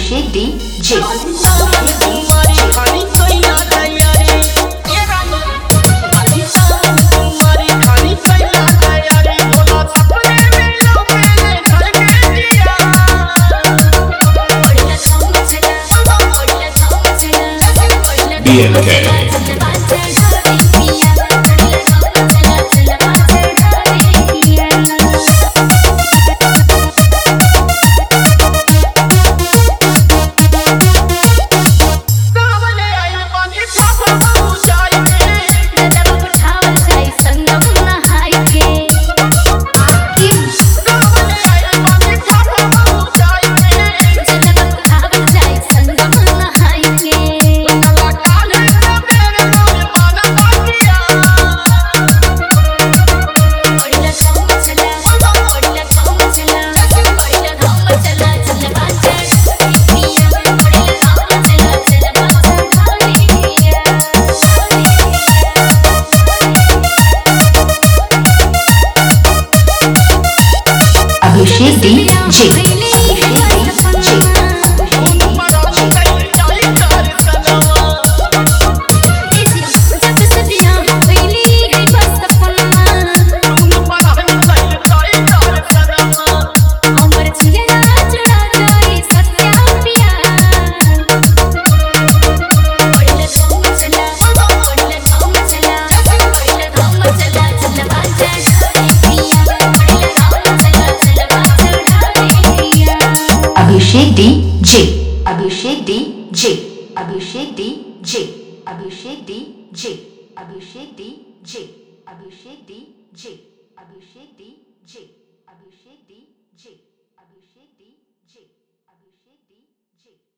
Abhishek D J. BNK Abhishek D J. Abhishek D J. Abhishek D J. Abhishek D J. Abhishek D J. Abhishek D J. Abhishek D J. Abhishek D J. Abhishek D J. Abhishek D J. Abhishek D जे।